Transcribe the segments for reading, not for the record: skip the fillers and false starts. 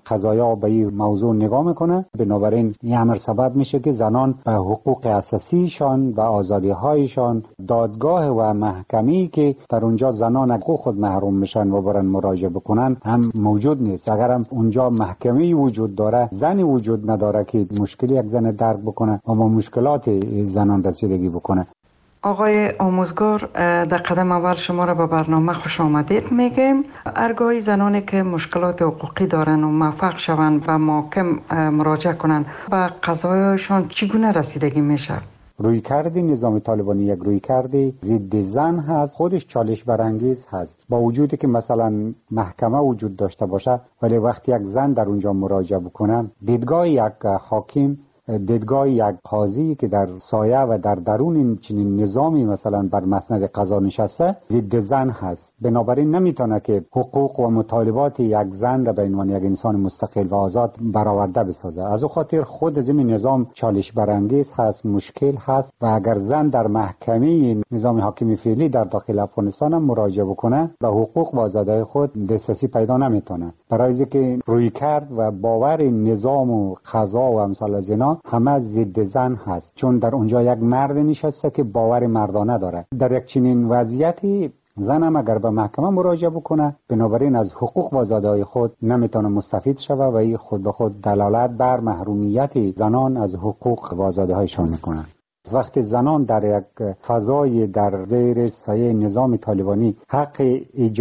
قضایا به این موضوع نگاه میکنه. بنابراین این امر سبب میشه که زنان به حقوق اساسیشان و آزادی‌هایشان دادگاه و محکمه‌ای که در اونجا زنان از حقوق خود محروم میشن و برن مراجعه بکنن هم موجود نیست. اگر هم اونجا محکمه‌ای وجود داره، زنی وجود نداره که مشکلی یک زن درک بکنه و با مشکلات زنان رسیدگی بکنه. آقای آموزگار، در قدم اول شما را به برنامه خوش آمدید میگیم. هرگاهی زنانی که مشکلات حقوقی دارن و موفق شوند و محاکم مراجعه کنند به قضایشان چگونه رسیدگی میشه؟ رویکرد نظام طالبانی یک رویکرد ضد زن هست، خودش چالش برانگیز هست. با وجودی که مثلا محکمه وجود داشته باشه، ولی وقتی یک زن در اونجا مراجعه بکنه، دیدگاه یک حاکم، دیدگاه یک قاضی که در سایه و در درون این چنین نظامی مثلا بر مسند قضا نشسته ضد زن هست. بنابراین نمیتونه که حقوق و مطالبات یک زن را به عنوان یک انسان مستقل و آزاد برآورده بسازه. از او خاطر خود این نظام چالش برانگیز هست، مشکل هست و اگر زن در محکمه نظام حاکم فعلی در داخل افغانستان هم مراجعه بکنه به حقوق و آزادی خود دسترسی پیدا نمیتونه. برای اینکه رویکرد و باور نظام و قضا و امثال از اینا همه ضد زن هست، چون در اونجا یک مرد نشسته که باور مردانه داره. در یک چنین وضعیتی زن هم اگر به محکمه مراجعه بکنه، بنابراین از حقوق و آزادی‌های خود نمیتونه مستفید شوه و این خود به خود دلالت بر محرومیت زنان از حقوق و آزادی‌هایشان میکنه. وقتی زنان در یک فضای در زیر سایه نظام طالبانی حق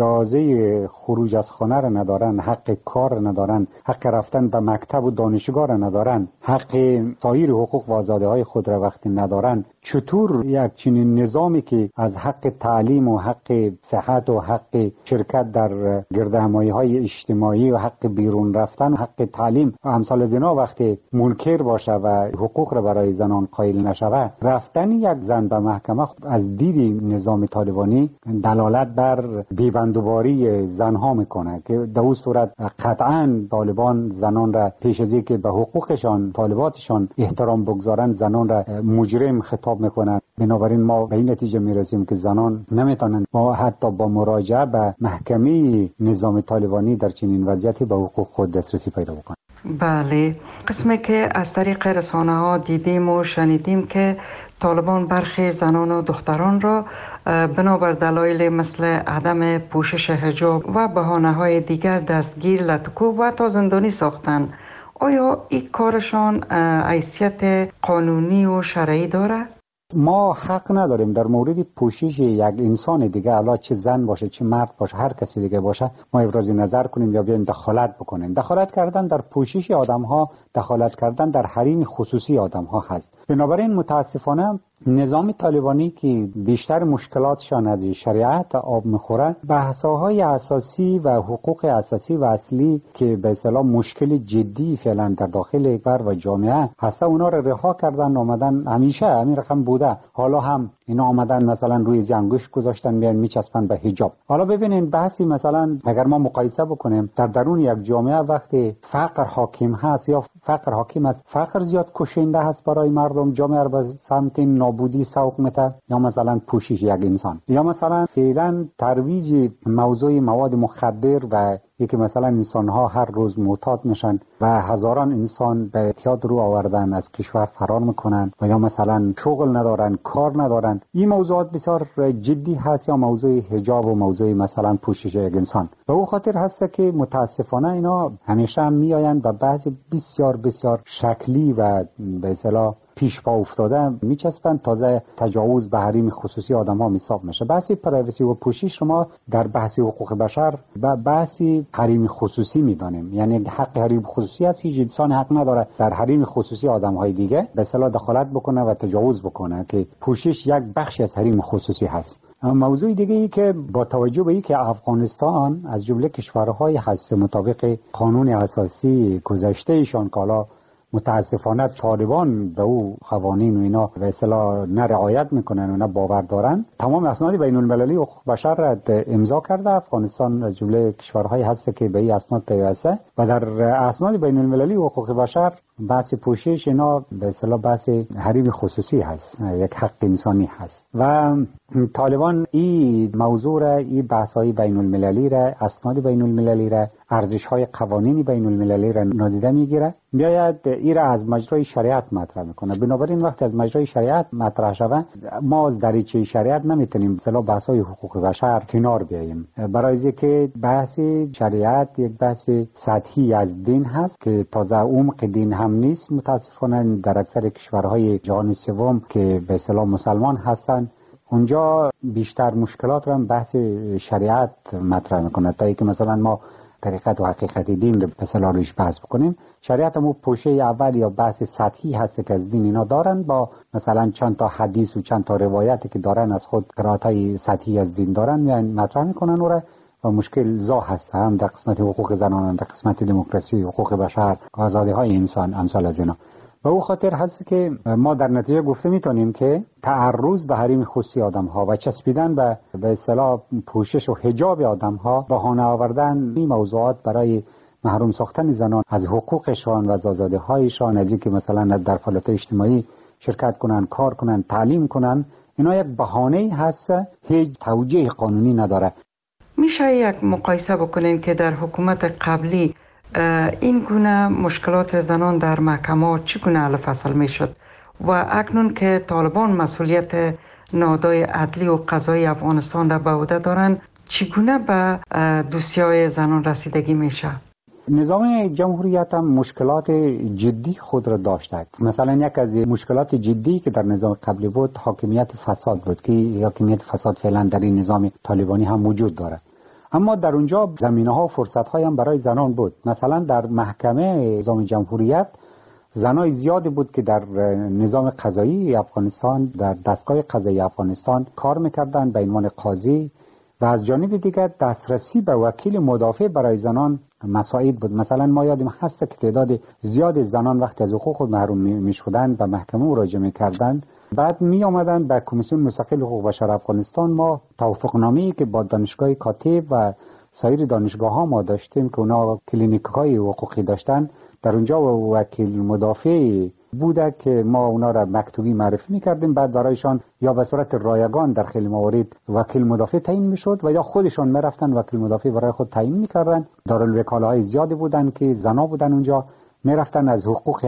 اجازه خروج از خانه را ندارن، حق کار را ندارن، حق رفتن به مکتب و دانشگاه را ندارن، حق سایر حقوق و آزادی‌های خود را وقتی ندارن، چطور یک چنین نظامی که از حق تعلیم و حق صحت و حق شرکت در گردهمایی‌های اجتماعی و حق بیرون رفتن و حق تعلیم و امثال از اینا وقتی منکر باشه و حقوق را برای زنان قائل نشود، رفتن یک زن به محکمه از دید نظام طالبانی دلالت بر بی‌بندوباری زنها میکنه که در اون صورت قطعاً طالبان زنان را پیش از اینکه به حقوقشان طالباتشان احترام بگذارن زنان را مجرم خطاب میکنن. بنابراین ما به این نتیجه میرسیم که زنان نمیتونن حتی با مراجعه به محکمه نظام طالبانی در چنین وضعیتی به حقوق خود دسترسی پیدا بکنن. بله، قسمی که از طریق رسانه ها دیدیم و شنیدیم که طالبان برخی زنان و دختران را بنابر دلایل مثل عدم پوشش حجاب و بهانه های دیگر دستگیر، لطکوب و تا زندانی ساختند. آیا این کارشان حیثیت قانونی و شرعی داره؟ ما حق نداریم در مورد پوشش یک انسان دیگه، حالا چه زن باشه چه مرد باشه هر کسی دیگه باشه، ما ابراز نظر کنیم یا بیایم دخالت بکنیم. دخالت کردن در پوشش آدم ها، دخالت کردن در حریم خصوصی آدم ها هست. بنابراین متاسفانه نظام طالبانی که بیشتر مشکلاتشان از شریعت آب میخوره، بحث‌های اساسی و حقوق اساسی و اصلی که به اصطلاح مشکل جدی فعلا در داخل بر و جامعه هست، اونا رو رها کردن، آمدن همیشه همین رقم بوده. حالا هم اینا آمدن مثلا روی انگشت گذاشتن میان میچسبن به حجاب. حالا ببینین بحثی مثلا اگر ما مقایسه بکنیم در درون یک جامعه وقتی فقر حاکم هست یا فقر حاکم است، فقر زیاد کشنده هست برای مردم، جامعه رو به سمت نابودی سوق میده، یا مثلا پوشش یک انسان، یا مثلا فعلا ترویج موضوع مواد مخدر و یکی مثلا انسان‌ها هر روز معتاد میشن و هزاران انسان به اعتیاد رو آوردن از کشور فرار میکنن و یا مثلا شغل ندارن، کار ندارن. این موضوعات بسیار جدی هست، یا موضوع حجاب و موضوع مثلا پوشش یک انسان. به او خاطر هست که متاسفانه اینا همیشه هم میآیند و بعضی بسیار بسیار شکلی و به اصطلاح پیش پا افتاده میچسبن، تازه تجاوز به حریم خصوصی آدم ها حساب میشه. بحثی پرایوسی و پوشش شما در بحث حقوق بشر و بحثی حریم خصوصی میدانیم، یعنی حق حریم خصوصی است. هیچ انسان حق نداره در حریم خصوصی آدم های دیگه به اصطلاح دخالت بکنه و تجاوز بکنه، که پوشش یک بخشی از حریم خصوصی هست. موضوع دیگه ای که با توجه به اینکه افغانستان از جمله کشورهای هست مطابق قانون اساسی گذشته ایشان کالا متاسفانه طالبان به او قوانین و اینا به اصطلاح نه رعایت میکنن و نه باور دارن، تمام اسناد بین المللی حقوق بشر را امضا کرده. افغانستان از جمله کشورهایی هست که به این اسناد پیوسته و در اسناد بین المللی حقوق بشر بحث پوشش اینا به اصطلاح بحث حریم خصوصی هست، یک حق انسانی هست و طالبان این موضوع را، این بحث‌های بین المللی را، اسناد بین المللی را، ارزش‌های قوانین بین المللی را نادیده میگیره، بیاید این را از مجرای شریعت مطرح میکنه. بنابراین وقتی از مجرای شریعت مطرح شود، ما از دریچه شریعت نمیتونیم مثلا بحث‌های حقوق بشر کنار بیاییم، برای اینکه بحث شریعت یک بحث سطحی از دین هست که تازه عمق دین هم نیست. متاسفانه در اکثر کشورهای جهان سوم که به اصطلاح مسلمان هستند، اونجا بیشتر مشکلات را بحث شریعت مطرح میکنه تا اینکه مثلا ما طریقت و حقیقت دین رو به اصطلاح روش بحث بکنیم. شریعت هم پوشه اول یا بحث سطحی هست که از دین اینا دارن، با مثلا چند تا حدیث و چند تا روایتی که دارن از خود قرائت‌های سطحی از دین دارن یعنی مطرح میکنن و مشکل زا هست، هم در قسمت حقوق زنان، در قسمت دموکراسی، حقوق بشر، آزادی‌های انسان، امثال از اینا. به او خاطر هست که ما در نتیجه گفته میتونیم که تعرض به حریم خصوصی آدم‌ها و چسبیدن به اصطلاح پوشش و حجاب آدم‌ها، بهانه آوردن این موضوعات برای محروم ساختن زنان از حقوقشان و از آزادی‌هایشان، از اینکه مثلا در فعالیت اجتماعی شرکت کنن، کار کنن، تعلیم کنن، اینا یک بهانه‌ای هست، هیچ توجیه قانونی نداره. میشه یک مقایسه بکنین که در حکومت قبلی این گونه مشکلات زنان در محکمه چگونه حل فصل میشد و اکنون که طالبان مسئولیت نهادهای عدلی و قضایی افغانستان را به عهده دارند، چگونه به دوسیای زنان رسیدگی میشه؟ نظام جمهوریت هم مشکلات جدی خود را داشته. مثلا یک از مشکلات جدی که در نظام قبلی بود حاکمیت فساد بود که حاکمیت فساد فعلا در این نظام طالبانی هم وجود داره. اما در اونجا زمینه‌ها و فرصت‌های هم برای زنان بود. مثلا در محکمه نظام جمهوریت زنای زیادی بود که در نظام قضایی افغانستان، در دستگاه قضایی افغانستان کار می‌کردند به عنوان قاضی و از جانب دیگر دسترسی به وکیل مدافع برای زنان مساعد بود. مثلا ما یادم هست که تعداد زیاد زنان وقتی از حقوق خود محروم می‌شدند به محکمه مراجعه می‌کردند، بعد می آمدن به کمیسیون مستقل حقوق بشر افغانستان. ما توافقنامه‌ای که با دانشگاه کاتب و سایر دانشگاه‌ها ما داشتیم که اونا کلینیک‌های حقوقی داشتن، در اونجا وکیل مدافع بوده که ما اونا را مکتوبی معرفی می‌کردیم، بعد برایشان یا به صورت رایگان در خیلی موارد وکیل مدافع تعیین می‌شد و یا خودشان می‌رفتن وکیل مدافع برای خود تعیین می‌کردن. دارالوکاله‌های زیادی بودن که زنا بودن، اونجا می‌رفتن از حقوق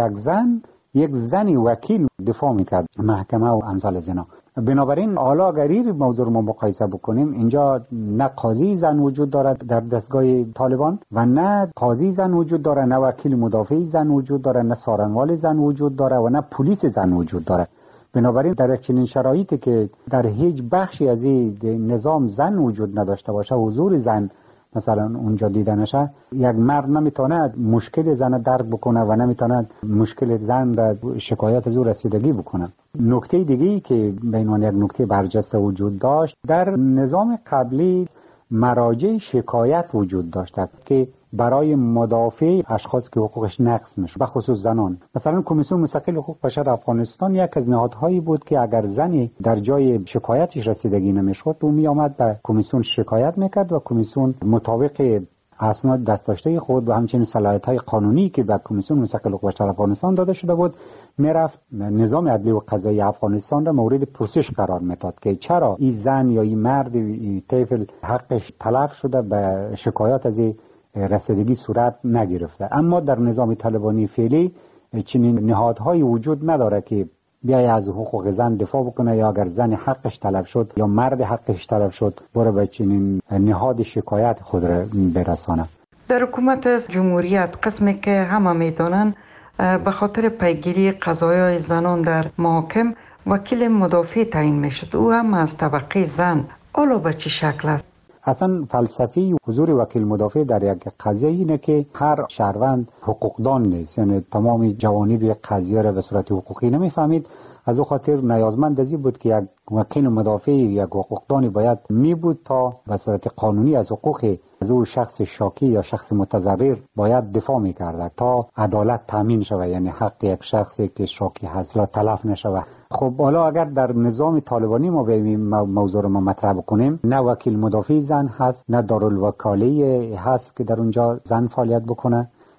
یک زنی وکیل دفاع میکرد محکمه و امثال از اینا. بنابراین حالا اگر این موضوع رو ما مقایسه بکنیم، اینجا نه قاضی زن وجود دارد در دستگاه طالبان و نه قاضی زن وجود داره، نه وکیل مدافع زن وجود داره، نه سارنوال زن وجود داره و نه پلیس زن وجود داره. بنابراین در چنین شرایطی که در هیچ بخشی از این نظام زن وجود نداشته باشه، حضور زن مثلا اونجا دیده نشه، یک مرد نمیتونه مشکل زن درک بکنه و نمیتونه مشکل زن را شکایت از او رسیدگی بکنه. نکته دیگه‌ای که به عنوان یک نکته برجسته وجود داشت، در نظام قبلی مراجع شکایت وجود داشت که برای مدافع اشخاص که حقوقش نقض میشه، به خصوص زنان. مثلا کمیسیون مستقل حقوق بشر افغانستان یک از نهادهایی بود که اگر زنی در جای شکایتش رسیدگی نمیشد، او می آمد به کمیسیون شکایت میکرد و کمیسیون مطابق اسناد دستداشته خود و همچنین صلاحیت‌های قانونی که به کمیسیون مستقل حقوق بشر افغانستان داده شده بود، میرفت نظام عدلی و قضایی افغانستان را مورد پرسش قرار میداد که چرا این زن یا این مرد این طفل حقش تلف شده، به شکایات از رسیدگی صورت نگرفته. اما در نظام طالبانی فعلی چنین نهادهایی وجود نداره که بیای از حقوق زن دفاع بکنه، یا اگر زن حقش طلب شد یا مرد حقش طلب شد بره به چنین نهاد شکایت خود را برسانه. در حکومت جمهوریت قسمی که همه میدانن به خاطر پیگیری قضایای زنان در محاکم وکیل مدافع تعیین میشد، او هم از طبقه زن. حالا به چه شکل است؟ اصلا فلسفی حضور وکیل مدافع در یک قضیه اینه که هر شهروند حقوقدان نیست، یعنی تمام جوانب قضیه را به صورت حقوقی نمیفهمید. از او خاطر نیازمند ازی بود که یک وکیل مدافع یک حقوقدانی باید می بود تا به صورت قانونی از حقوق از او شخص شاکی یا شخص متضرر باید دفاع می‌کرد تا عدالت تامین شود، یعنی حق یک شخصی که شاکی هست لا تلف نشود. خب حالا اگر در نظام طالبانی ما به این موضوع رو مطرح بکنیم، نه وکیل مدافع زن هست، نه دارالوکاله هست که در اونجا زن فعالیت بکنه.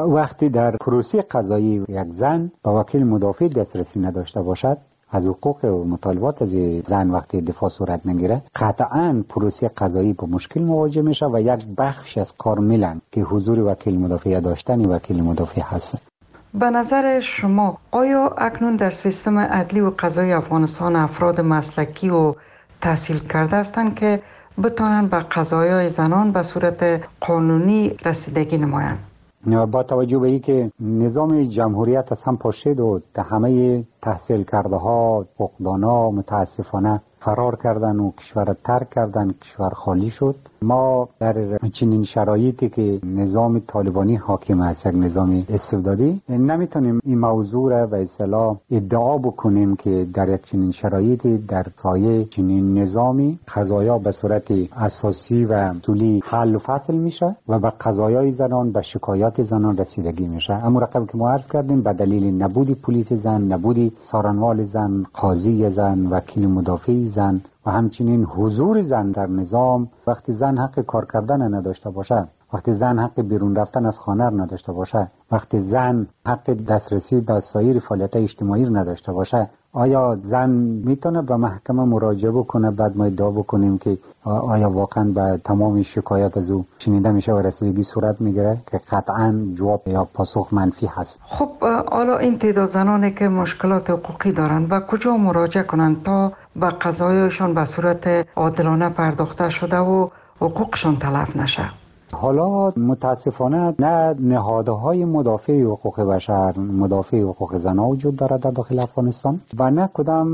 وقتی در پروسه قضایی یک زن با وکیل مدافع دسترسی نداشته باشد از حقوق و مطالبات از زن وقتی دفاع صورت نگیره، قطعاً پروسه قضایی با مشکل مواجه میشه و یک بخش از کارملا که حضور وکیل مدافع داشتن وکیل مدافع هست. به نظر شما آیا اکنون در سیستم عدلی و قضایی افغانستان افراد مسلکی و تحصیل کرده هستند که بتوانند به قضایای زنان به صورت قانونی رسیدگی نمایند؟ با توجه به اینکه نظام جمهوریت از هم پاشید و همه تحصیل کرده ها فقدانا متاسفانه فرار کردن و کشور ترک کردن، کشور خالی شد. ما در چنین شرایطی که نظام طالبانی حاکم است، یک نظام استبدادی، نمیتونیم این موضوع را به اصطلاح ادعا بکنیم که در یک چنین شرایطی در سایه چنین نظامی قضایا به صورت اساسی و اصولی حل و فصل میشه و به قضایای زنان، به شکایات زنان رسیدگی میشه. اما رقم که ما عرض کردیم به دلیل نبودی پلیس زن، نبودی سارنوال زن، قاضی زن، وکیل مدافع زن و همچنین حضور زن در نظام، وقتی زن حق کار کردن نداشته باشه، وقتی زن حق بیرون رفتن از خانه نداشته باشه، وقتی زن حق دسترسی به سایر فعالیت اجتماعی نداشته باشه، آیا زن میتونه به محکمه مراجعه بکنه بعد ما ادعا بکنیم که آیا واقعا به تمام شکایت از او شنیده میشه و رسیدگی صورت میگیره؟ که قطعا جواب یا پاسخ منفی هست. خب حالا این تعداد زنانی که مشکلات حقوقی دارند و کجا مراجعه کنند تا به قضایشان به صورت عادلانه پرداخته شده و حقوقشان تلف نشه؟ حالا متاسفانه نه نهادهای مدافع حقوق بشر، مدافع حقوق زنان وجود دارد در داخل افغانستان و نه کدام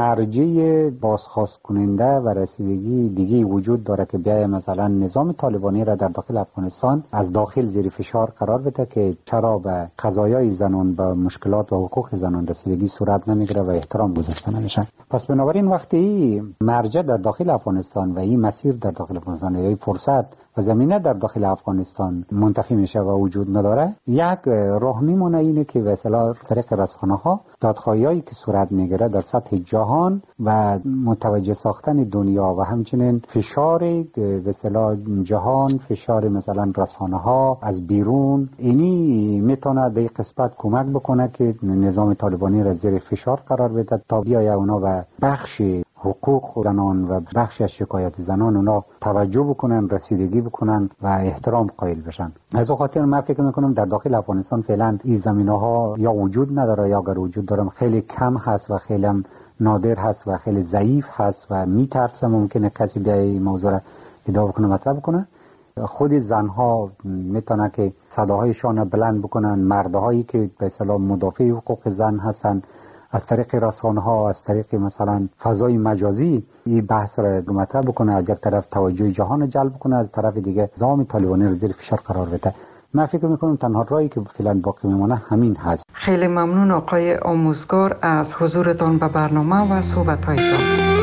مرجع بازخواست کننده و رسیدگی دیگه وجود داره که بیای مثلا نظام طالبانی را در داخل افغانستان از داخل زیر فشار قرار بده که چرا به قضایای زنان، به مشکلات و حقوق زنان رسیدگی صورت نمیگیره و احترام گذاشته نمیشه. پس بنابراین وقتی مرجع در داخل افغانستان و این مسیر در داخل افغانستان یا فرصت و زمینه در داخل افغانستان منتفی میشه و وجود نداره، یک راه میمونه اینه که به اصطلاح طریق رسانه‌ها دادخواهیایی که صورت میگیره در سطح جهان و متوجه ساختن دنیا و همچنین فشار به اصطلاح جهان، فشار مثلا رسانه‌ها از بیرون، اینی میتونه در قسمت کمک بکنه که نظام طالبانی را زیر فشار قرار بده تا بیاید اونا و بخش حقوق زنان و بخش از شکایت زنان اونا توجه بکنن، رسیدگی بکنن و احترام قائل بشن. از او خاطر من فکر میکنم در داخل افغانستان فعلا این زمینه‌ها یا وجود نداره یا اگر وجود داره خیلی کم هست و خیلی نادر هست و خیلی ضعیف هست و میترسه ممکنه کسی بیای این موضوع را ادعا بکنه، مطرح بکنه. خود زنها میتونه که صداهایشان بلند بکنن، مردهایی که به اصطلاح مدافع حقوق زن هستن از طریق رسانه‌ها، از طریق مثلا فضای مجازی این بحث را مطرح بکنه، از یک طرف توجه جهان جلب کنه، از طرف دیگه نظام طالبانی را زیر فشار قرار بده. من فکر میکنم تنها راهی که فعلا باقی میمونه همین هست. خیلی ممنون آقای آموزگار از حضورتان به برنامه و صحبت‌هایتان.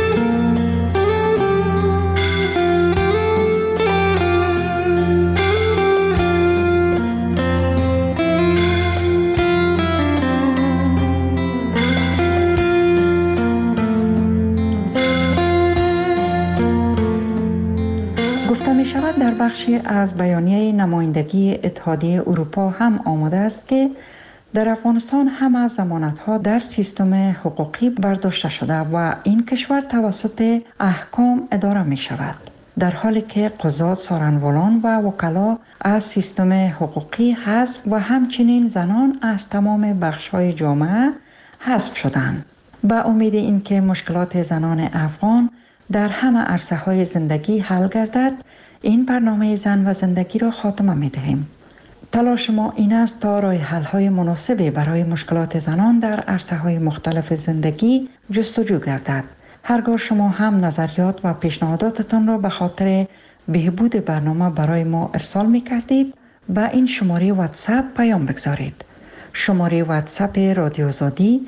در بخشی از بیانیه نمایندگی اتحادیه اروپا هم آمده است که در افغانستان همه ضمانت‌ها در سیستم حقوقی برداشته شده و این کشور توسط احکام اداره می شود، در حالی که قضات، سارنوالان و وکلا از سیستم حقوقی حذف و همچنین زنان از تمام بخش‌های جامعه حذف شدند. با امید اینکه مشکلات زنان افغان در همه عرصه‌های زندگی حل گردد، این برنامه زن و زندگی را خاتمه می دهیم. تلاش ما این است تا راه حل‌های مناسبی برای مشکلات زنان در عرصه‌های مختلف زندگی جستجو گردد. هرگاه شما هم نظریات و پیشنهاداتتان را به خاطر بهبود برنامه برای ما ارسال می کردید، با این شماره واتساپ پیام بگذارید. شماره واتساپ رادیو آزادی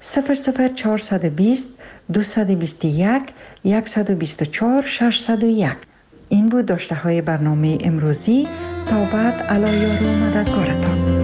00420 221 124 601. این بود داشته های برنامه امروزی. تا بعد، علی یار و مددگارتان.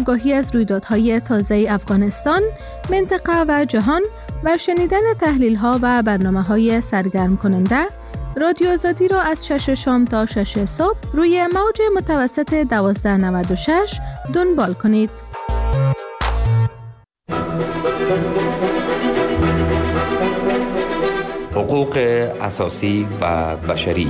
آگاهی از رویدادهای تازه افغانستان، منطقه و جهان و شنیدن تحلیل‌ها و برنامه‌های سرگرم کننده، رادیو آزادی را از 6 شام تا 6 صبح روی موج متوسط 1296 دنبال کنید. حقوق اساسی و بشری.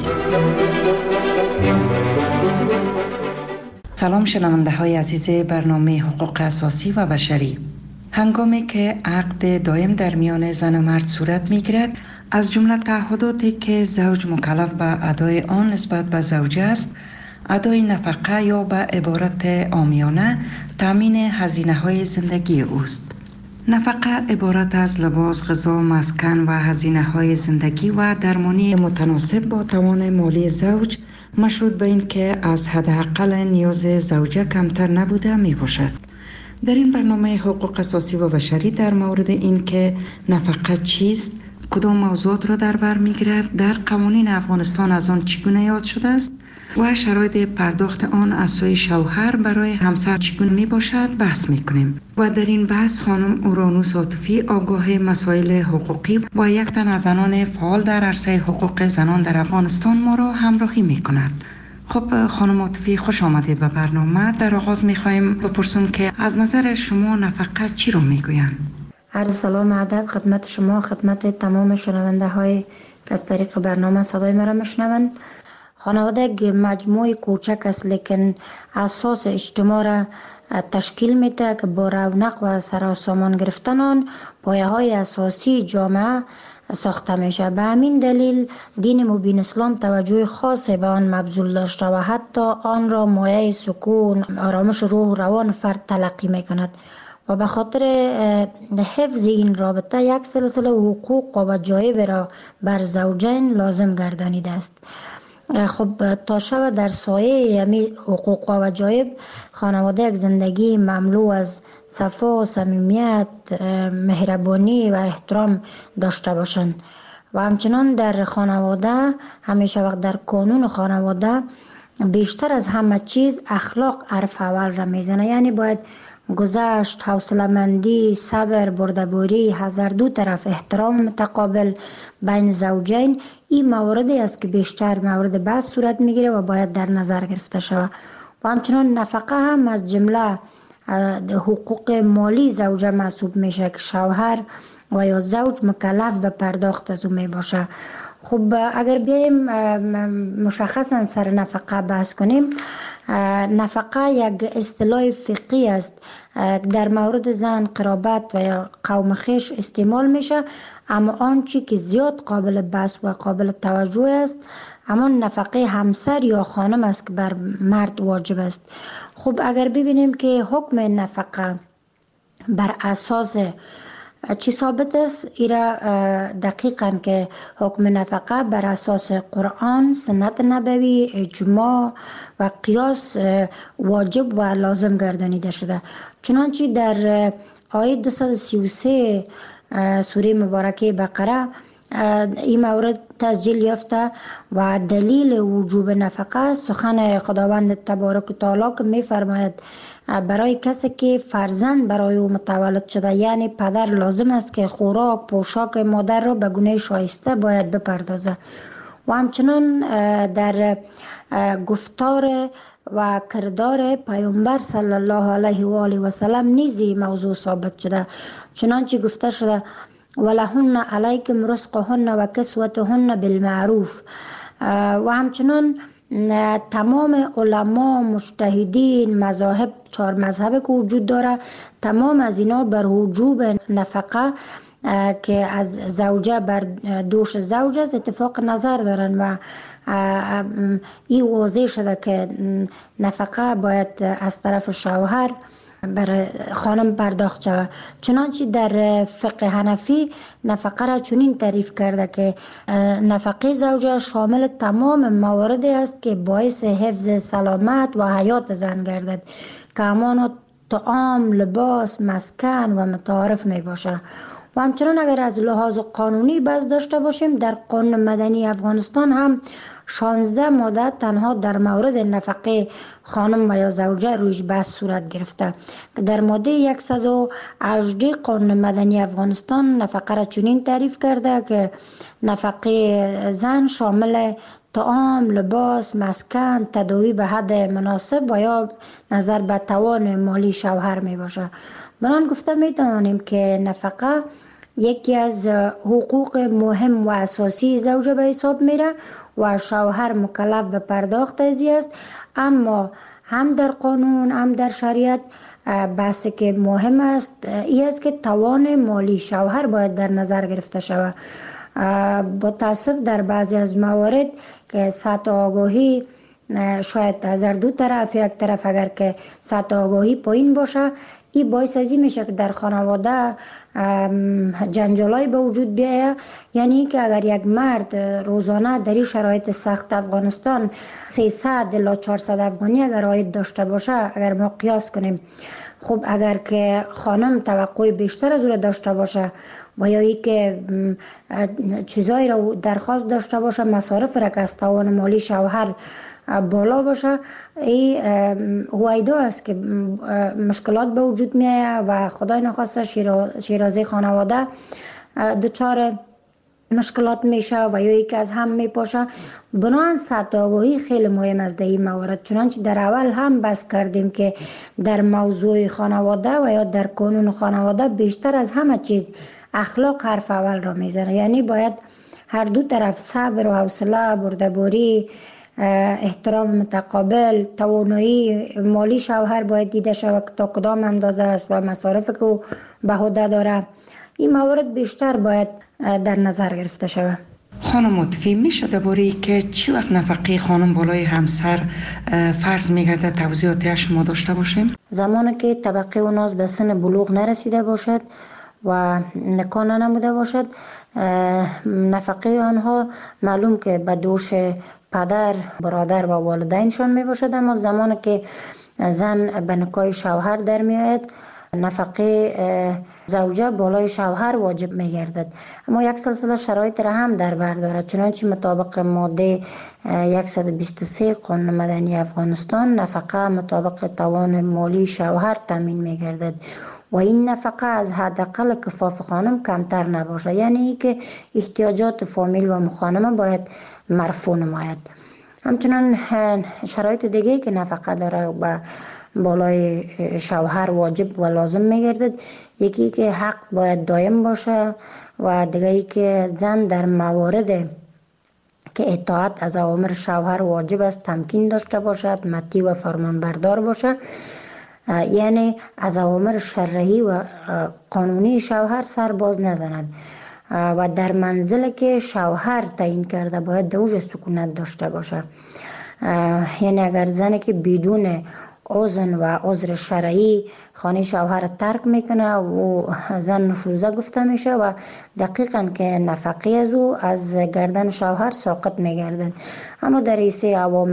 سلام شنونده های عزیز برنامه حقوق اساسی و بشری. هنگامی که عقد دائم در میان زن و مرد صورت می گیرد، از جمله تعهداتی که زوج مکلف به ادای آن نسبت به زوجه است، ادای نفقه یا به عبارت عامیانه تامین هزینه های زندگی اوست. نفقه عبارت از لباس، غذا، مسکن و هزینه های زندگی و درمانی متناسب با توان مالی زوج، مشروط به این که از حداقل نیاز زوجه کمتر نبوده می باشد. در این برنامه حقوق اساسی و بشری در مورد این که نفقه چیست، کدام موضوعات را در بر می گیرد، در قوانین افغانستان از آن چگونه یاد شده است و شرایط پرداخت آن از سوی شوهر برای همسر چگونه می باشد بحث می کنیم. و در این بحث خانم اورانوس عاطفی، آگاه مسائل حقوقی و یک تن از زنان فعال در عرصه حقوق زنان در افغانستان ما را همراهی می کند. خب خانم عاطفی، خوش آمدید به برنامه. در آغاز می خواهیم بپرسیم که از نظر شما نفقه چی را می گویند؟ عرض سلام ادب خدمت شما، خدمت تمام شنونده های که از طریق برنامه صدای مرا میشنوند. خانواده یک مجموعه کوچک است لیکن اساس اجتماع را تشکیل میده که با رونق و سراسامان گرفتن آن پایه های اساسی جامعه ساخته میشه. به همین دلیل دین مبین اسلام توجه خاصی به آن مبذول داشته و حتی آن را مایه سکون، آرامش روح و روان فرد تلقی میکند و به خاطر حفظ این رابطه یک سلسله حقوق و وجایب را بر زوجین لازم گردانیده است. خب تا شب در سایه یمی حقوق و وجایب، خانواده یک زندگی مملو از صفا و صمیمیت، مهربانی و احترام داشته باشند و همچنان در خانواده همیشه وقت در قانون خانواده بیشتر از همه چیز اخلاق حرف اول را میزنه. یعنی باید گذشت، حوصله‌مندی، صبر، بردباری، هر دو طرف احترام متقابل بین زوجین، این مواردی است که بیشتر مورد بحث صورت میگیره و باید در نظر گرفته شود. و همچنان نفقه هم از جمله حقوق مالی زوجه محسوب میشه که شوهر و یا زوج مکلف به پرداخت از او می باشه. خب اگر بیایم مشخصا سر نفقه بحث کنیم، نفقه یک اصطلاح فقهی است در مورد زن، قرابت و یا قوم خویش استعمال میشه، اما آنچه که زیاد قابل بحث و قابل توجه است همان نفقه همسر یا خانم است که بر مرد واجب است. خب اگر ببینیم که حکم نفقه بر اساس چی ثابت است، ایرا دقیقاً که حکم نفقه بر اساس قرآن، سنت نبوی، اجماع و قیاس واجب و لازم گردانیده شده. چنانچه در آیه 233 سوره مبارکه بقره این مورد تسجیل یافته و دلیل وجوب نفقه سخن خداوند تبارک و تعالی که می فرماید برای کسی که فرزند برای او متولد شده، یعنی پدر، لازم است که خوراک، پوشاک مادر را به گونه شایسته باید بپردازه. و همچنان در گفتار و کردار پیامبر صلی الله علیه و آله و سلم نیز موضوع ثابت شده. چنانچه گفته شده ولهن علیکم رزقهن و کسوتهن بالمعروف. و همچنان تمام علما، مجتهدین، مذاهب، 4 مذهب که وجود داره، تمام از اینا بر وجوب نفقه که از زوجه بر دوش زوج است اتفاق نظر دارن و این واضح شده که نفقه باید از طرف شوهر برای خانم پرداخت شود. چنانچه در فقه حنفی نفقه را چنین تعریف کرده که نفقه زوجه شامل تمام مواردی است که باعث حفظ سلامت و حیات زن گردد که همان طعام، لباس، مسکن و متعارف می باشه. و همچنان اگر از لحاظ قانونی بحث داشته باشیم، در قانون مدنی افغانستان هم 16 ماده تنها در مورد نفقه خانم و یا زوجه رویش بحث صورت گرفته که در ماده 118 قانون مدنی افغانستان نفقه را چنین تعریف کرده که نفقه زن شامل طعام، لباس، مسکن، تداوی به حد مناسب و یا نظر به توان مالی شوهر می باشه. بنان گفته می توانیم که نفقه یکی از حقوق مهم و اساسی زوجه به حساب میره و شوهر مکلف به پرداخت ازی است، اما هم در قانون هم در شریعت بحثی که مهم است این است که توان مالی شوهر باید در نظر گرفته شود. با تاسف در بعضی از موارد که سطح آگاهی شاید از دو طرف، یک طرف اگر که سطح آگاهی پایین باشه، این باعث ازی میشه که در خانواده جنجالای به وجود بیاید. یعنی که اگر یک مرد روزانه در این شرایط سخت افغانستان 300 الی 400 افغانی اگر عاید داشته باشه، اگر ما قیاس کنیم، خب اگر که خانم توقع بیشتر از او داشته باشه و یا ای که چیزایی را درخواست داشته باشه، مصارف را که از توان مالی شوهر بالا باشه، این هویدا است که مشکلات به وجود میاد و خدای نخواسته شیرازه خانواده دچار مشکلات میشه و یا یکی از هم میپاشه. بنابراین سطح آگاهی خیلی مهم است در این موارد. چنانچه در اول هم بحث کردیم که در موضوع خانواده و یا در قانون خانواده بیشتر از همه چیز اخلاق حرف اول را میزنه. یعنی باید هر دو طرف صبر و حوصله، بردباری، احترام متقابل، توانایی مالی شوهر باید دیده شود که تا کدام اندازه است و مصارف که او به عهده داره. این موارد بیشتر باید در نظر گرفته شود. خانم مطفی، میشه درباره که چی وقت نفقه خانم بالای همسر فرض میگرده توضیحاتش ما داشته باشیم؟ زمانی که طبقه اوناز به سن بلوغ نرسیده باشد و نکاح نموده باشد، نفقه آنها معلوم که به دوش پدر، برادر و والدینشان می باشد، اما زمانی که زن به نکاح شوهر در می آید، نفقه زوجه بالای شوهر واجب می گردد. اما یک سلسله شرایط را هم در بر دارد. چنانچه مطابق ماده 123 قانون مدنی افغانستان نفقه مطابق توان مالی شوهر تامین می گردد و این نفقه از حداقل کفاف خانم کمتر نباشه. یعنی که احتیاجات فامیل و مخانمه باید مرفوع نماید. همچنان شرایط دیگه که نفقه داره و بالای شوهر واجب و لازم میگردد، یکی که حق باید دائم باشه و دیگری که زن در موارد که اطاعت از اوامر شوهر واجب است تمکین داشته باشد، مطیع و فرمانبردار باشه. یعنی از اوامر شرعی و قانونی شوهر سر باز نزند و در منزل که شوهر تعیین کرده باید دوج سکونت داشته باشه. یعنی اگر زنی که بدون اذن و عذر شرعی خانه شوهر ترک میکنه و زن نشوزه گفته میشه و دقیقاً که نفقه از او از گردن شوهر ساقط میگردن. اما در ایسه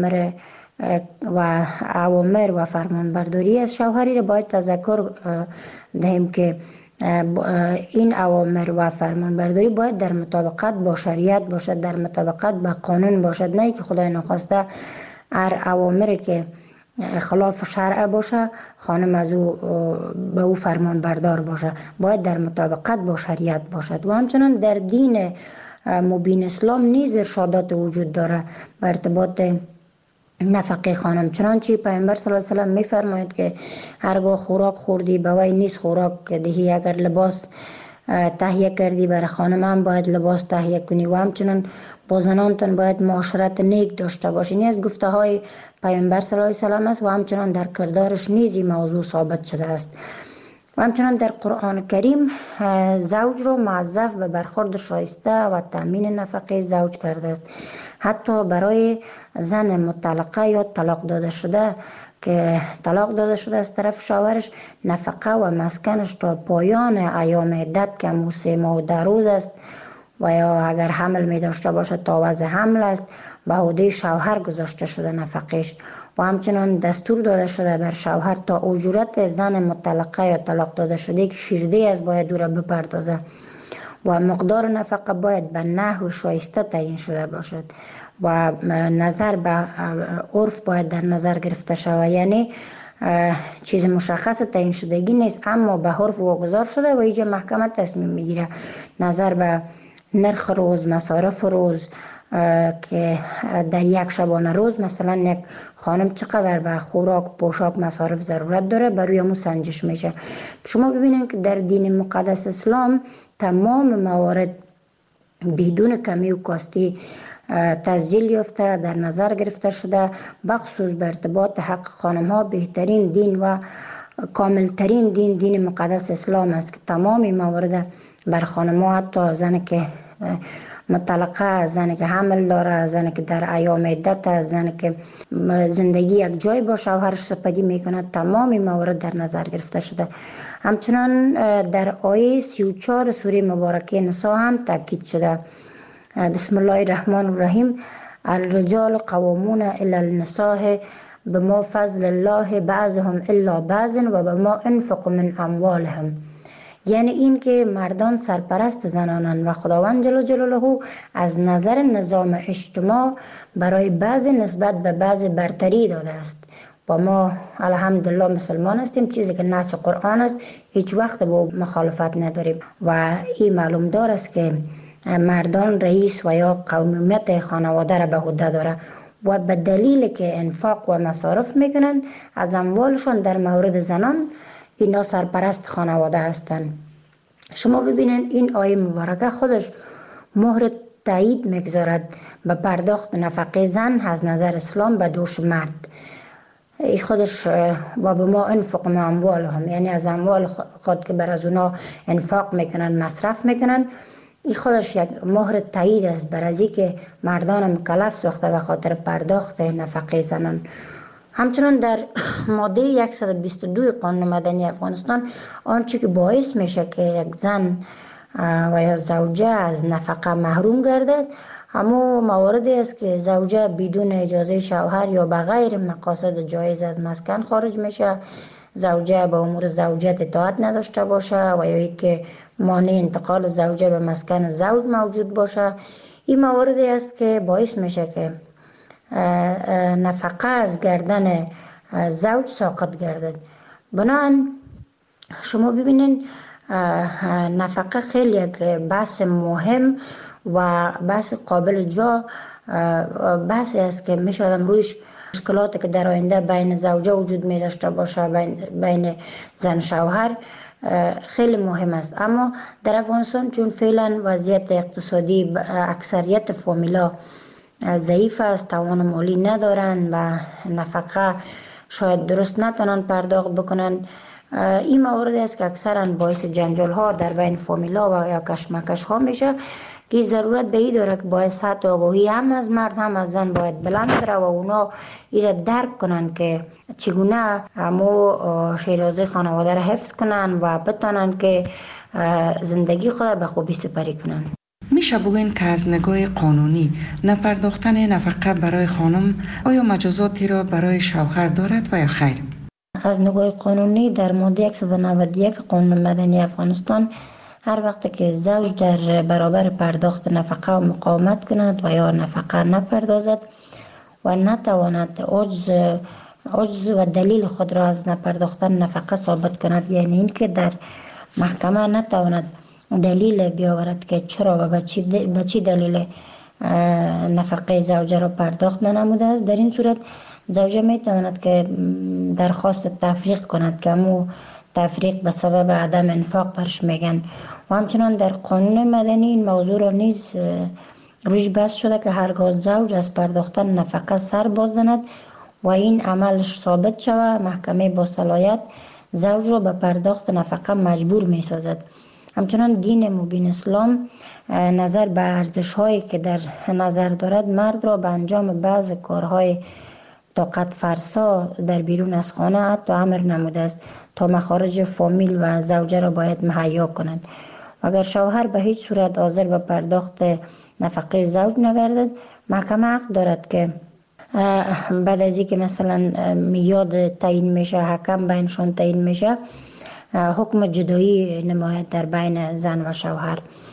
اوامر و فرمانبرداری از شوهری را باید تذکر دهیم که این اوامر و فرمانبرداری باید در مطابقت با شریعت باشد، در مطابقت با قانون باشد، نه که خدای نخواسته هر اوامری که خلاف شرع باشه خانم از او به او فرمان بردار باشه. باید در مطابقت با شریعت باشد. و همچنان در دین مبین اسلام نیز ارشادات وجود داره به ارتباط نفقه خانم. چنانچه پیامبر صلی الله علیه و سلم میفرماید که هرگاه خوراک خوردی به وی نیست خوراک دهی، اگر لباس تهیه کردی برای خانم هم باید لباس تهیه کنی و همچنان با زنانتون باید معاشرت نیک داشته باشین. این از گفته های پیامبر صلی الله علیه و سلم است و همچنان در کردارش نیز این موضوع ثابت شده است. و همچنان در قرآن کریم زوج رو موظف به برخورد شایسته و تامین نفقه زوج کرده است. حتی برای زن مطلقه یا طلاق داده شده که طلاق داده شده از طرف شوهرش، نفقه و مسکنش تا پایان ایام عدت که 3 ماه و 10 روز است و یا اگر حمل می داشته باشه تا وضع حمل است به عهده شوهر گذاشته شده نفقهش. و همچنان دستور داده شده بر شوهر تا اجورت زن مطلقه یا طلاق داده شده که شیرده از باید او را بپردازه و مقدار نفقه باید به نحو شایسته تعیین شده باشد. و نظر به عرف باید در نظر گرفته شود. یعنی چیز مشخص تعیین شدگی نیست، اما به عرف واگذار شده و اینجا محکمه تصمیم میگیره نظر به نرخ روز، مصارف روز، که در یک شبانه روز مثلا یک خانم چقدر به خوراک، پوشاک، مصارف ضرورت داره، بر روی امو سنجش میشه. شما ببینید که در دین مقدس اسلام تمام موارد بدون کمی و کاستی تسجیل یافته، در نظر گرفته شده، بخصوص به ارتباط حق خانم ها. بهترین دین و کاملترین دین مقدس اسلام است که تمامی موارد بر خانم ها، حتی زنی که مطلقه، زنی که حمل داره، زنی که در ایام عدت، زنی که زندگی یک جای با شوهرش سپری میکنه، تمامی موارد در نظر گرفته شده. همچنان در آیه 34 سوره مبارکه نساء هم تاکید شده. بسم الله الرحمن الرحیم: الرجال قوامون علی النساء بما فضل الله بعضهم الا بعض و بما انفقوا من اموالهم. یعنی این که مردان سرپرست زنانند و خداوند جل جلاله از نظر نظام اجتماع برای بعض نسبت به بعض برتری داده است. و ما الحمدلله مسلمان هستیم، چیزی که نص قرآن است هیچ وقت با مخالفت نداریم و این معلوم دار است که مردان رئیس و یا قومیت خانواده را به عهده داره و به دلیل که انفاق و مصارف میکنن از اموالشون در مورد زنان، اینا سرپرست خانواده هستند. شما ببینید این آیه مبارکه خودش مهر تایید میگذارد به پرداخت نفقه زن از نظر اسلام به دوش مرد. ای خودش و به ما انفق من اموالهم، یعنی از اموال خود که بر از اونا انفاق میکنن، مصرف میکنن، این خودش یک مهر تایید است بر از که مردان مکلف ساخته به خاطر پرداخت نفقه زنان. همچنان در ماده 122 قانون مدنی افغانستان آنچه که باعث میشه که یک زن و یا زوجه از نفقه محروم گردد، همو مواردی است که زوجه بدون اجازه شوهر یا به غیر مقاصد جایز از مسکن خارج میشه، زوجه به امور زوجت اطاعت نداشته باشه و یا ای که مانع انتقال زوجه به مسکن زوج موجود باشه. این مواردی است که باعث میشه که نفقه از گردن زوج ساقط گردد. بنابراین شما ببینید نفقه خیلی یک بحث مهم و بحث قابل جا بحثی است که میشدم رویش مشکلاتی که در آینده بین زوجه وجود می داشته باشه، بین زن شوهر، خیلی مهم است. اما در افغانستان چون فعلا وضعیت اقتصادی اکثریت فامیلا ضعیف است، توان مالی ندارن و نفقه شاید درست نتونن پرداخت بکنن، این موارد است که اکثرا باعث جنجال ها در بین فامیلا و یا کشمکش ها میشه که ضرورت به این داره که باید سطح آگاهی هم از مرد هم از زن باید بلند بره و اونا این را درک کنن که چگونه همو شیرازه خانواده را حفظ کنن و بتونن که زندگی خود به خوبی سپری کنن. میشه بگوین که از نگاه قانونی نپرداختن نفقه برای خانم آیا مجازاتی را برای شوهر دارد و یا خیر؟ از نگاه قانونی در ماده 191 قانون مدنی افغانستان هر وقت که زوج در برابر پرداخت نفقه و مقاومت کند و یا نفقه نپردازد و نتواند عجز و دلیل خود را از نپرداختن نفقه ثابت کند، یعنی این که در محکمه نتواند دلیل بیاورد که چرا و به چی دلیل نفقه زوجه را پرداخت ننموده است، در این صورت زوجه می تواند که درخواست تفریق کند که همو تفریق به سبب عدم انفاق برش میگن. و همچنان در قانون مدنی این موضوع را نیز روش بحث شده که هرگاه زوج از پرداختن نفقه سر باز زند و این عملش ثابت شود، محکمه با صلاحیت زوج را به پرداخت نفقه مجبور می سازد. همچنان دین مبین اسلام نظر به ارزش هایی که در نظر دارد مرد را به انجام بعض کارهای طاقت فرسا در بیرون از خانه حتی امر نموده است تا مخارج فامیل و زوجه را باید مهیا کنند. اگر شوهر به هیچ صورت حاضر به پرداخت نفقه زوج نگردد، محکمه حق دارد که بعد از اینکه مثلا میاد تعیین میشه، حکم بینشون تعیین میشه، حکم جدایی نماید در بین زن و شوهر.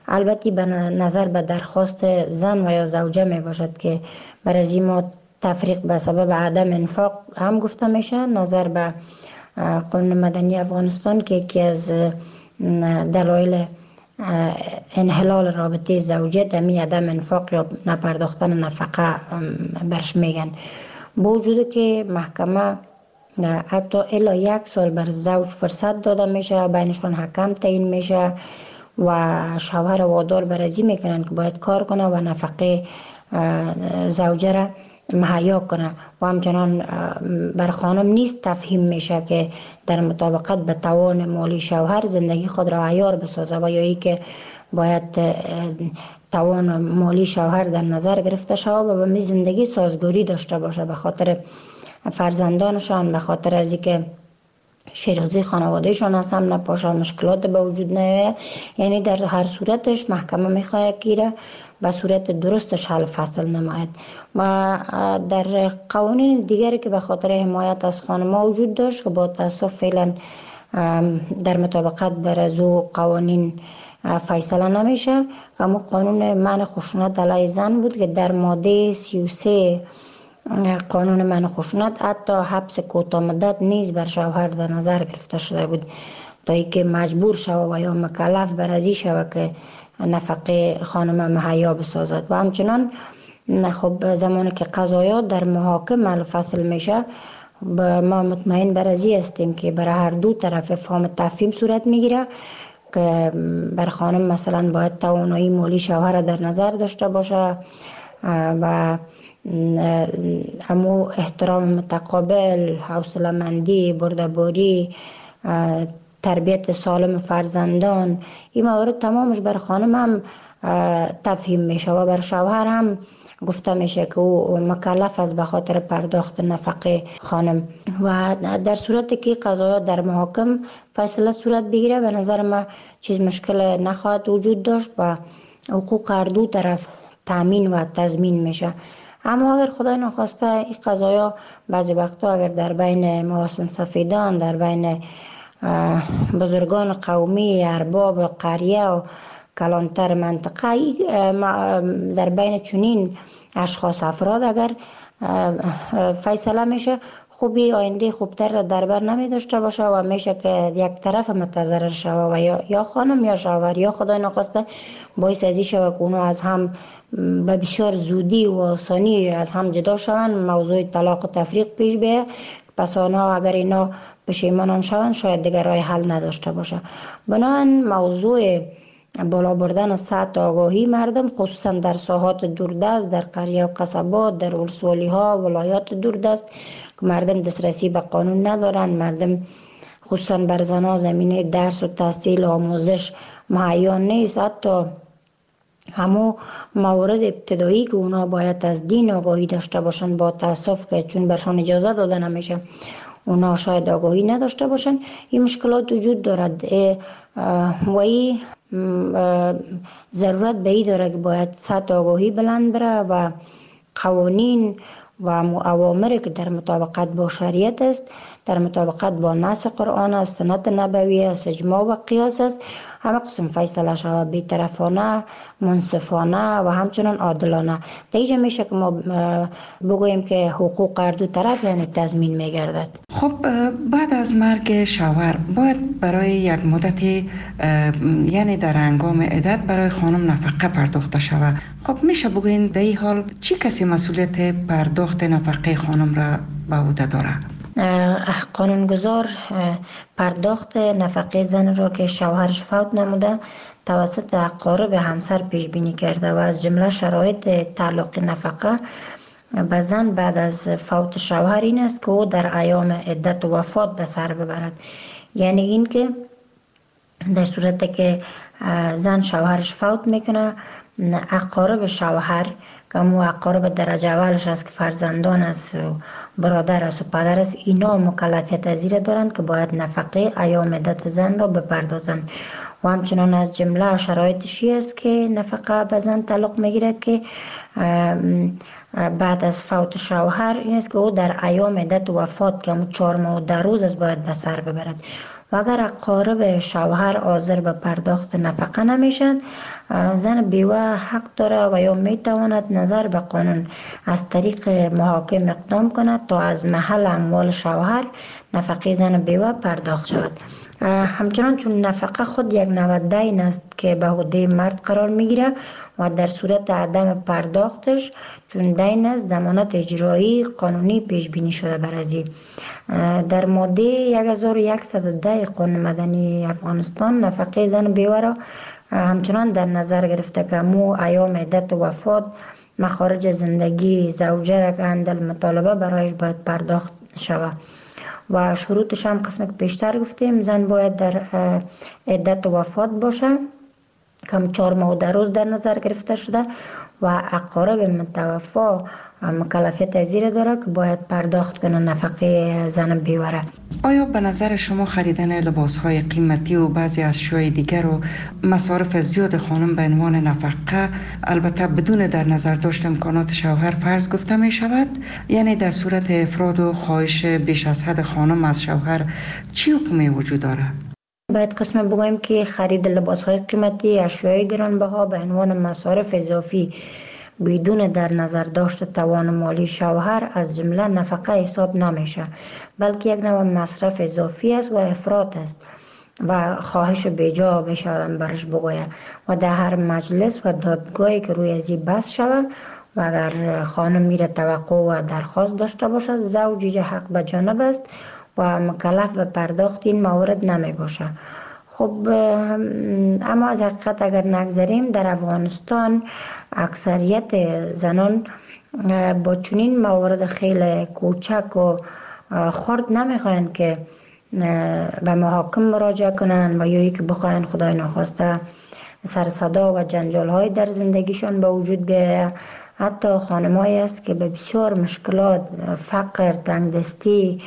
البته به نظر به درخواست زن و یا زوجه می باشد که برای از ما تفریق به سبب عدم انفاق هم گفته میشه. نظر به قانون مدنی افغانستان که یکی از دلایل انحلال رابطه زوجیت همی عدم انفاق یا نپرداختن نفقه برش میگن. با وجود که محکمه حتی الی 1 سال بر زوج فرصت داده میشه، بینشان حکم تعیین میشه و شوهر وادار برازی میکنن که باید کار کنه و نفقه زوجه را مهیا کنه و همچنان بر خانم نیست تفهیم میشه که در مطابقت به توان مالی شوهر زندگی خود را عیار بسازه و یا ای که باید توان مالی شوهر در نظر گرفته شود و به زندگی سازگاری داشته باشه به خاطر فرزندانشان، به خاطر از اینکه شیرازی خانوادهشان از هم نپاشه، مشکلات به وجود نیاید. یعنی در هر صورتش محکمه میخواهد که به صورت درستش حل فصل نماید. و در قوانین دیگری که به خاطر حمایت از خانم‌ها وجود داشت که با تاسف فعلا در مطابقت بر از او قوانین فیصله نمیشه، اما قانون منع خشونت علیه زن بود که در ماده 33 قانون منع خشونت حتی حبس کوتاه مدت نیز بر شوهر در نظر گرفته شده بود تا اینکه مجبور شود و یا مکلف بر ازی شود که نفقه خانم مهیا بسازد. و همچنان خب زمانی که قضایات در محاکم فصل میشه ما مطمئن بر ازی هستیم که برای هر دو طرف فهم تفهیم صورت میگیره که بر خانم مثلا باید توانایی مالی شوهر در نظر داشته باشه و امو احترام متقابل، حوصله‌مندی، بردباری، تربیت سالم فرزندان، این موارد تمامش بر خانم هم تفهیم میشه و بر شوهر هم گفته میشه که او مکلف است به خاطر پرداخت نفقه خانم. و در صورتی که قضایات در محاکم فیصله صورت بگیره به نظر ما چیز مشکل نخواهد وجود داشت و حقوق هر دو طرف تامین و تضمین میشه. اما اگر خدای نخواسته این قضایا بعضی وقتا اگر در بین محاسن سفیدان، در بین بزرگان قومی، ارباب قریه و کلانتر منطقه، در بین چنین اشخاص افراد اگر فیصله میشه خوبی آینده خوبتر را در بر نمی داشته باشه و میشه که یک طرف متضرر شوه و یا خانم یا شوهر یا خدای نخواسته باعث ازی شوه که اونو از هم به بسیار زودی و آسانی از هم جدا شوند، موضوع طلاق و تفریق پیش بیه. پس آنها اگر اینا پشیمان شوند شاید دیگر راه حل نداشته باشه. بنابراین موضوع بالا بردن سطح آگاهی مردم خصوصا در ساحات دوردست، در قریه و قصبات، در ولسوالی ها، ولایات دوردست که مردم دسترسی به قانون ندارن، مردم خصوصا بر زنها زمینه درس و تحصیل و آموزش مهیا نیست. حتی همو موارد ابتدایی که اونا باید از دین آگاهی داشته باشن با تاسف که چون برشان اجازه داده نمیشه اونا شاید آگاهی نداشته باشن. این مشکلات وجود دارد و این ضرورت به این داره که باید سطح آگاهی بلند بره و قوانین و اوامری که در مطابقت با شریعت است، در مطابقت با نص قرآن است، سنت نبوی است، اجماع و قیاس است، همه قسم فیصله شود بی‌طرفانه، منصفانه و همچنان عادلانه. دیگه میشه که ما بگوییم که حقوق هر دو طرف یعنی تضمین میگردد. خب بعد از مرگ شوهر باید برای یک مدتی یعنی در هنگام عدت برای خانم نفقه پرداخته شود. خب میشه بگوین در این حال چی کسی مسئولیت پرداخت نفقه خانم را به عهده داره؟ قانونگذار پرداخت نفقه زن را که شوهرش فوت نموده توسط اقارب همسر پیش بینی کرده و از جمله شرایط تعلق نفقه به زن بعد از فوت شوهر این است که او در ایام عدت و وفات به سر ببرد. یعنی این که در صورتی که زن شوهرش فوت میکنه اقارب شوهر که مو اقارب درجه اولش است که فرزندان است و برادر است و پدر است، اینا مکلفیت از این دارند که باید نفقه ایام عدت زن را بپردازند. و همچنان از جمله شرایطشی است که نفقه به زن تعلق میگیرد که بعد از فوت شوهر این است که او در ایام عدت وفات که همون 4 ماه و 10 روز است باید به سر ببرد. و و اگر اقارب شوهر حاضر به پرداخت نفقه نمیشن، زن بیوه حق داره و یا میتواند نظر به قانون از طریق محاکم اقدام کند تا از محل اموال شوهر نفقه زن بیوه پرداخت شود. همچنان چون نفقه خود یک نوع دین است که به عهده مرد قرار میگیره و در صورت عدم پرداختش چون دین است ضمانت اجرایی قانونی پیش بینی شده برازی. در ماده 1110 قانون مدنی افغانستان نفقه زن بیوه را همچنان در نظر گرفته که مو ایام عدت وفات مخارج زندگی زوجه را که اندل مطالبه برایش باید پرداخت شود و شروطش هم قسم که پیشتر گفتیم زن باید در عدت وفات باشه کم 4 ماه در روز در نظر گرفته شده و اقارب متوفا مکلفیت زیر داره که باید پرداخت کنه نفقه زن بیوه. آیا به نظر شما خریدن لباس‌های قیمتی و بعضی اشیاء دیگر و مصارف زیاد خانم به عنوان نفقه البته بدون در نظر داشت امکانات شوهر فرض گفته می شود؟ یعنی در صورت افراد و خواهش بیش از حد خانم از شوهر چی حکمی وجود داره؟ باید قسم بگویم که خرید لباس‌های قیمتی، اشیاء گرانبها به عنوان مصارف اضافی بدون در نظر داشت توان مالی شوهر از جمله نفقه حساب نمیشه، بلکه یک نوع مصرف اضافی است و افراط است و خواهش بیجا بشودن برش بگوید و در هر مجلس و دادگاهی که روی ازی بحث شود و اگر خانم میره توقع و درخواست داشته باشد زوج حق به جانب است و مکلف به پرداخت این موارد نمی باشه. خب اما از حقیقت اگر نگذاریم در افغانستان اکثریت زنان با چنین موارد خیلی کوچک و خرد نمیخواین که به محاکم مراجعه کنن و یا که بخواین خدای ناخواسته سر صدا و جنجال های در زندگیشان به وجود بیاید. حتی خانمایی است که به بسیار مشکلات، فقر، تنگدستی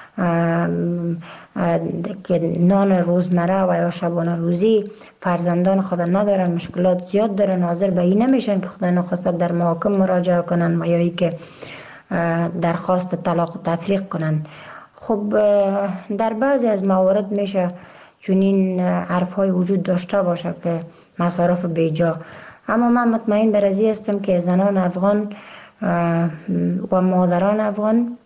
که نان روزمره و یا شبانه روزی فرزندان خود ندارن، مشکلات زیاد دارن، حاضر به این نمیشن که خدا نخواسته در محاکم مراجعه کنن و یا ای که درخواست طلاق و تفریق کنن. خب در بعضی از موارد میشه چنین حرف‌های وجود داشته باشه که مصارف بیجا، اما من مطمئن بر ازی هستم که زنان افغان و مادران افغان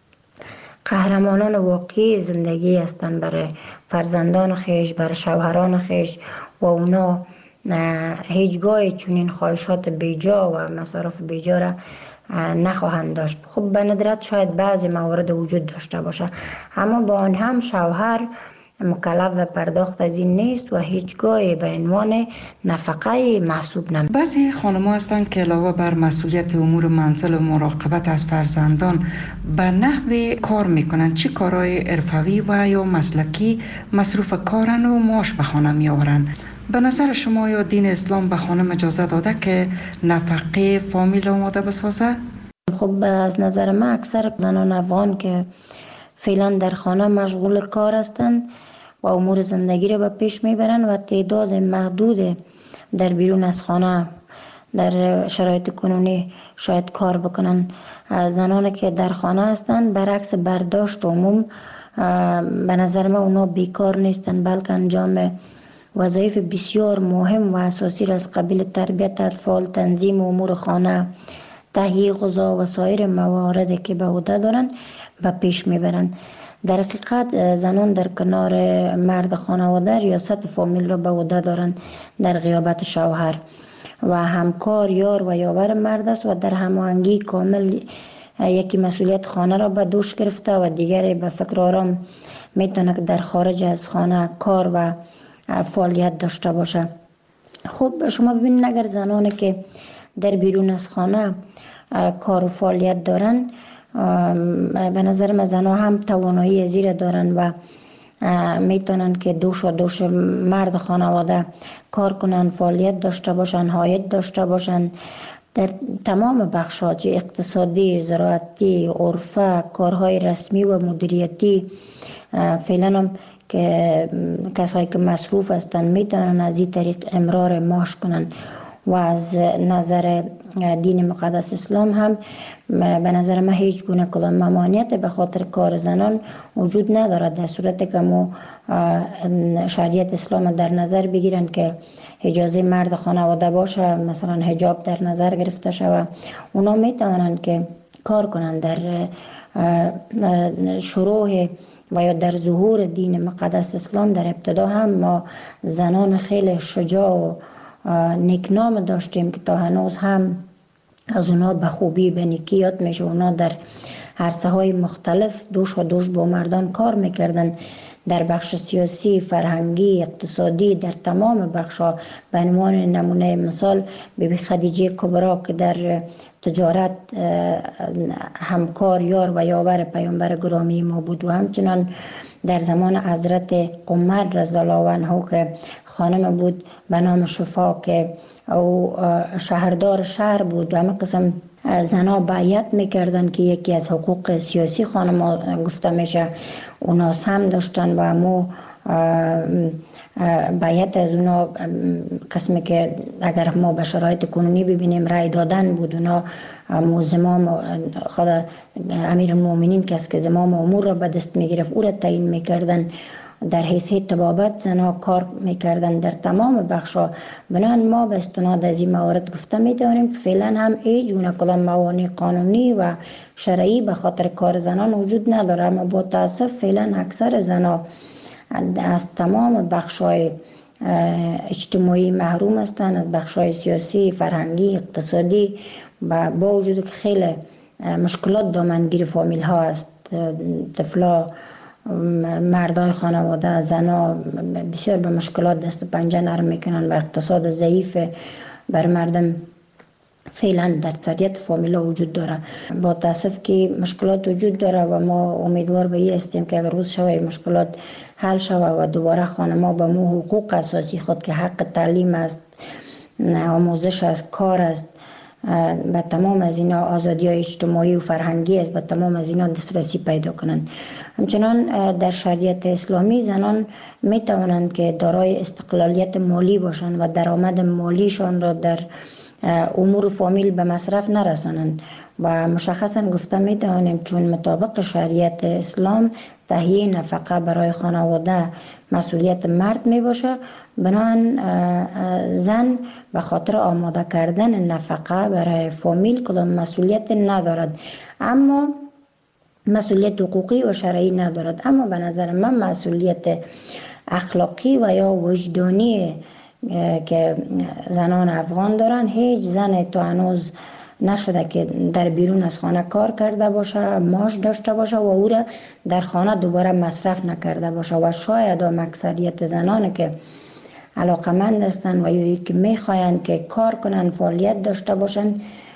قهرمانان واقعی زندگی هستند برای فرزندان خیش، برای شوهران خیش و اونا هیچگاه چنین خواهشات بیجا و مصارف بیجا را نخواهند داشت. خب به ندرت شاید بعضی موارد وجود داشته باشه، اما با آن هم شوهر مکلف و پرداخت از این نیست و هیچگاه به عنوان نفقه محسوب نمیشه. بعضی خانم‌ها هستند که علاوه بر مسئولیت امور منزل و مراقبت از فرزندان به نحوی کار میکنن، چه کارهای حرفوی و یا مسلکی مصروف کارن و معاش به خانه میآورن. به نظر شما یا دین اسلام به خانم اجازه داده که نفقه فامیل آماده بسازه؟ خب از نظر من اکثر زنان افغان که فعلا در خانه مشغول کار هستند و امور زندگی را به پیش میبرند و تعداد محدود در بیرون از خانه در شرایط کنونی شاید کار بکنن. زنانی که در خانه هستند برعکس برداشت عموم به نظر من اونا بیکار نیستند، بلکه انجام وظایف بسیار مهم و اساسی را از قبیل تربیت اطفال، تنظیم امور خانه، تهیه غذا و سایر مواردی که به عهده دارند به پیش میبرند. در حقیقت زنان در کنار مرد خانواده ریاست فامیل را به عهده دارند در غیابت شوهر و همکار، یار و یاور مرد است و در هماهنگی کامل یکی مسئولیت خانه را به دوش گرفته و دیگری به فکر آرام میتونه که در خارج از خانه کار و فعالیت داشته باشه. خب شما ببینید اگر زنانی که در بیرون از خانه کار و فعالیت دارن، به نظر من زنها هم توانایی زیر دارن و میتونن که دوش مرد خانواده کار کنن، فعالیت داشته باشن، عاید داشته باشن در تمام بخشات اقتصادی، زراعتی، عرفه، کارهای رسمی و مدیریتی. فعلا هم که کسایی که مصروف هستن میتونن از این طریق امرار معاش کنن و از نظر دین مقدس اسلام هم به نظر من هیچ گونه کدام ممانعت به خاطر کار زنان وجود ندارد، در صورتی که ما شریعت اسلام در نظر بگیرن که اجازه مرد خانواده باشه، مثلا حجاب در نظر گرفته شود، اونا می توانند که کار کنند. در شروع و یا در ظهور دین مقدس اسلام در ابتدا هم ما زنان خیلی شجاع و نیکنام داشتیم که تا هنوز هم از اونا به خوبی به نیکی یاد میشه. اونا در عرصه های مختلف دوش و دوش با مردان کار میکردن، در بخش سیاسی، فرهنگی، اقتصادی، در تمام بخش‌ها. به عنوان نمونه مثال بیبی خدیجه کبرا که در تجارت همکار یار و یاور پیامبر گرامی ما بود، و همچنان در زمان حضرت عمر رضی الله عنه که خانم بود به نام شفا که او شهردار شهر بود و همه قسم زنا بیعت میکردن که یکی از حقوق سیاسی خانم گفته میشه اونا هم داشتن و همو بیعت از اونا قسمی که اگر ما به شرایط کنونی ببینیم رای دادن بود. اونا زمام خود امیر المؤمنین کس که زمام امور را به دست میگرفت او را تعیین میکردن، در حیثیت طبابت زنها کار میکردن در تمام بخشا. بنابراین ما به استناد از این موارد گفته میدانیم که فعلا هم هیچ گونه کدام موانع قانونی و شرعی به خاطر کار زنان وجود نداره، اما با تاسف فعلا اکثر زنها از تمام بخشای اجتماعی محروم هستند، از بخشای سیاسی، فرهنگی، اقتصادی، و با وجود که خیلی مشکلات دامنگیر فامیل ها است، طفلا، مردای خانواده، زنا بسیار به مشکلات دست و پنجه نرم میکنن و اقتصاد ضعیف بر مردم فعلا در اکثریت فامیلا وجود داره. با تاسف که مشکلات وجود داره و ما امیدوار به این هستیم که اگر روز شوه مشکلات حل شوه و دوباره خانما به مو حقوق اساسی خود که حق تعلیم است، آموزش است، کار است، به تمام از اینا آزادی های اجتماعی و فرهنگی است، به تمام از اینا دسترسی پیدا کنند. همچنان در شریعت اسلامی زنان می توانند که دارای استقلالیت مالی باشند و درآمد مالیشان را در امور فامیل به مصرف نرسانند و مشخصا گفته می توانیم چون مطابق شریعت اسلام تهیه نفقه برای خانواده مسئولیت مرد می باشه، بنابراین زن به خاطر آماده کردن نفقه برای فامیل کدام مسئولیت ندارد، اما مسئولیت حقوقی و شرعی ندارد. اما به نظر من مسئولیت اخلاقی و یا وجدانی که زنان افغان دارن، هیچ زن تا هنوز نشده که در بیرون از خانه کار کرده باشه، معاش داشته باشه و او را در خانه دوباره مصرف نکرده باشه. و شاید هم اکثریت زنان که علاقمند هستند و یا که میخواین که کار کنن، فعالیت داشته باشن،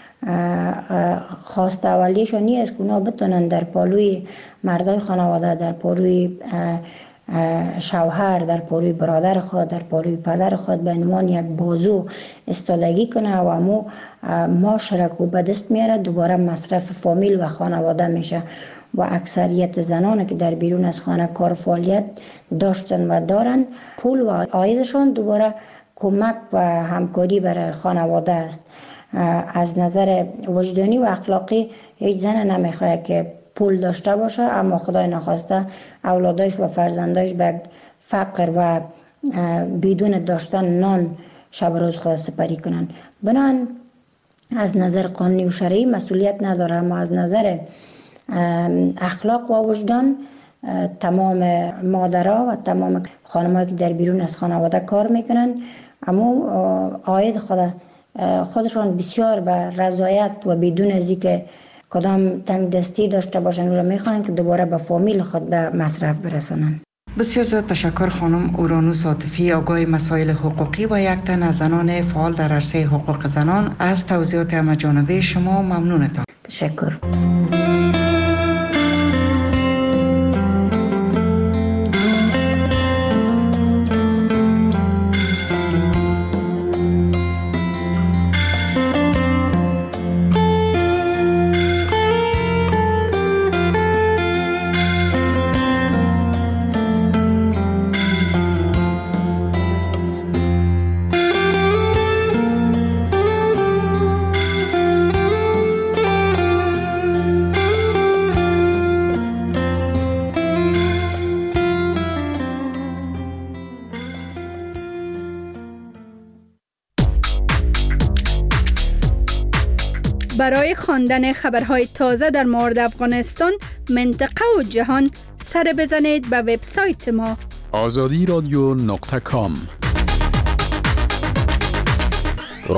خواست اولیشون نیست که اونا بتونن در پالوی مردای خانواده، در پالوی شوهر، در پالوی برادر خود، در پالوی پدر خود به عنوان یک بازو استادگی کنه و امو معاشره کو به دست میاره، دوباره مصرف فامیل و خانواده میشه. و اکثریت زنان که در بیرون از خانه کار فعالیت داشتن و دارن، پول و عایدشان دوباره کمک و همکاری برای خانواده است. از نظر وجدانی و اخلاقی هیچ زن نمیخواد که پول داشته باشه اما خدای نخواسته اولادش و فرزندش به فقر و بدون داشتن نان شب روز خود سپری کنن. بنابراین از نظر قانونی و شرعی مسئولیت نداره، اما از نظر اخلاق و وجدان تمام مادرها و تمام خانم‌هایی که در بیرون از خانواده کار میکنن اما عاید خودشان بسیار به رضایت و بدون از اینکه کدام تنگ دستی داشته باشن رو میخوان که دوباره به فامیل خود به مصرف برسانن. بسیار زیاد تشکر خانم اورانوس عاطفی، آگاه مسائل حقوقی و یک تن از زنان فعال در عرصه حقوق زنان. از توضیحات همه‌جانبه شما ممنونتم. تشکر. برای خواندن خبرهای تازه در مورد افغانستان، منطقه و جهان، سر بزنید به وبسایت ما azadiradyo.com.